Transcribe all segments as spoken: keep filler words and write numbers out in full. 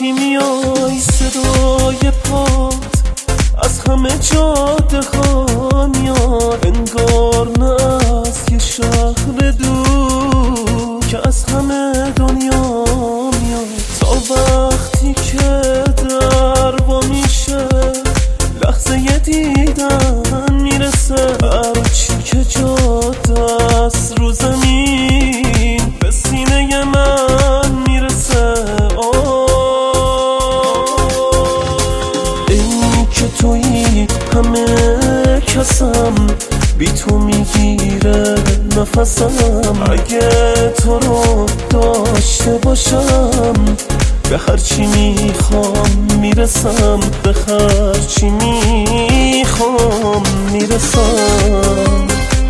وقتی میای صدای پات از همه جاده ها میاد، انگار نه از یه شهر دور که از همه دنیا میاد. تا وقتی که در وا میشه لحظه ی دیدن میرسه، هرچی که جاده است رو زمین به سینه من میرسه. این که تویی همه کسم، بی تو میگیره نفسم. اگه تو رو داشته باشم به هرچی میخوام میرسم، به هرچی میخوام میرسم.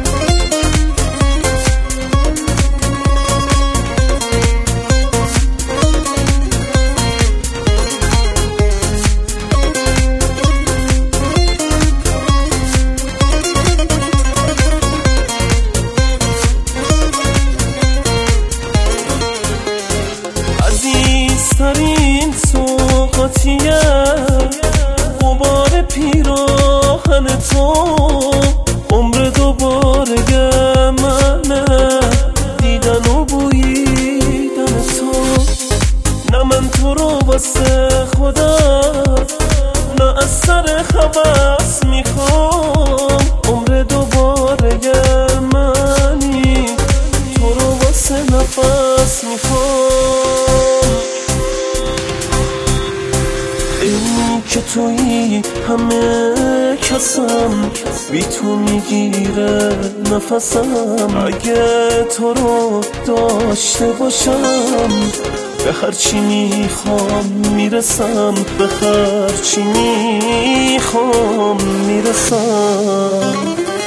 عزیزترین سوقاتیه غبار پیراهن تو، عمر دوباره منه دیدن و بویدن تو. نه من تو رو واسه خودم، نه از سر هوس میخوام، عمر دوباره منی تو رو واسه نفس میخوام. این که تویی همه کسم، بی تو میگیره نفسم. اگه تو رو داشته باشم به هرچی میخوام میرسم، به هرچی میخوام میرسم.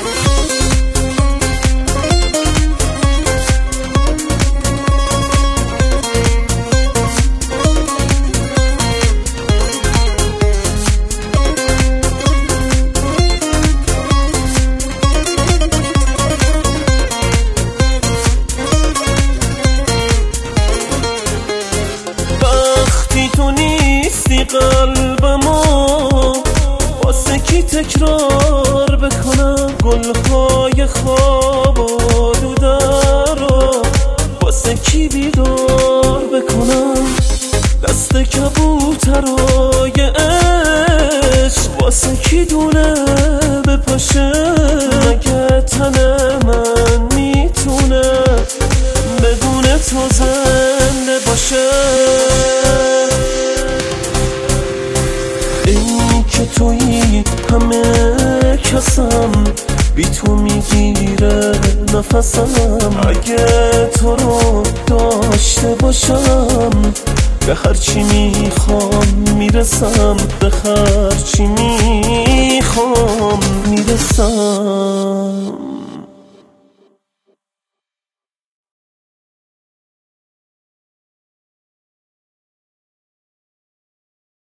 تو نیستی قلبمو واسه کی تکرار بکنم، گلهای خواب و دوده رو واسه کی بیدار بکنم. دست کبوترای عشق واسه کی دونه بپاشه، مگه تن من میتونه بدون تو زنده باشه. این که تویی همه کسم، بی تو میگیره نفسم. اگه تو رو داشته باشم به هرچی میخوام میرسم، به هرچی میخوام میرسم.